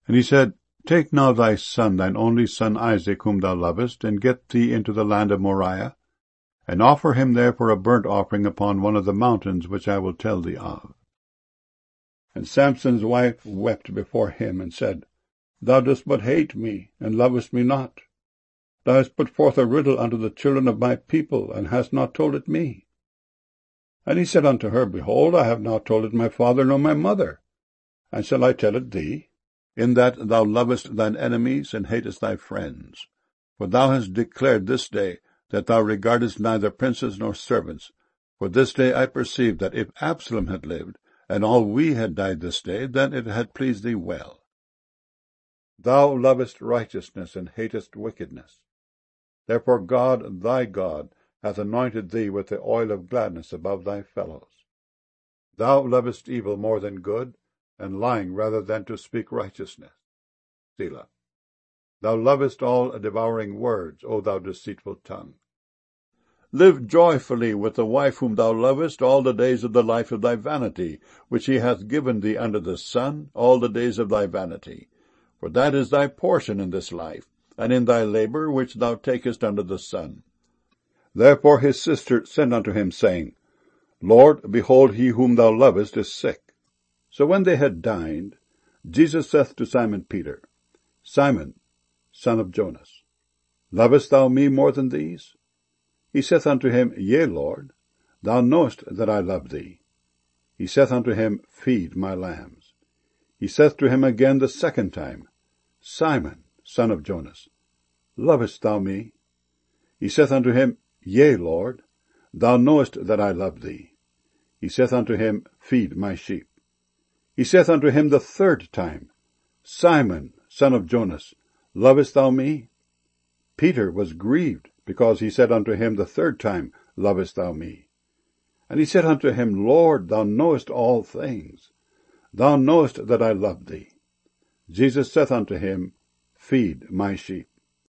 And he said, Take now thy son, thine only son Isaac, whom thou lovest, and get thee into the land of Moriah, and offer him there for a burnt offering upon one of the mountains which I will tell thee of. And Samson's wife wept before him, and said, Thou dost but hate me, and lovest me not. Thou hast put forth a riddle unto the children of my people, and hast not told it me. And he said unto her, Behold, I have not told it my father nor my mother, and shall I tell it thee? In that thou lovest thine enemies, and hatest thy friends. For thou hast declared this day that thou regardest neither princes nor servants. For this day I perceive that if Absalom had lived, and all we had died this day, then it had pleased thee well. Thou lovest righteousness, and hatest wickedness. Therefore God, thy God, hath anointed thee with the oil of gladness above thy fellows. Thou lovest evil more than good, and lying rather than to speak righteousness. Selah. Thou lovest all devouring words, O thou deceitful tongue. Live joyfully with the wife whom thou lovest all the days of the life of thy vanity, which he hath given thee under the sun, all the days of thy vanity. For that is thy portion in this life, and in thy labor which thou takest under the sun. Therefore his sister sent unto him, saying, Lord, behold, he whom thou lovest is sick. So when they had dined, Jesus saith to Simon Peter, Simon, son of Jonas, lovest thou me more than these? He saith unto him, Yea, Lord, thou knowest that I love thee. He saith unto him, Feed my lambs. He saith to him again the second time, Simon, son of Jonas, lovest thou me? He saith unto him, Yea, Lord, thou knowest that I love thee. He saith unto him, Feed my sheep. He saith unto him the third time, Simon, son of Jonas, lovest thou me? Peter was grieved, because he said unto him the third time, Lovest thou me? And he said unto him, Lord, thou knowest all things. Thou knowest that I love thee. Jesus saith unto him, Feed my sheep.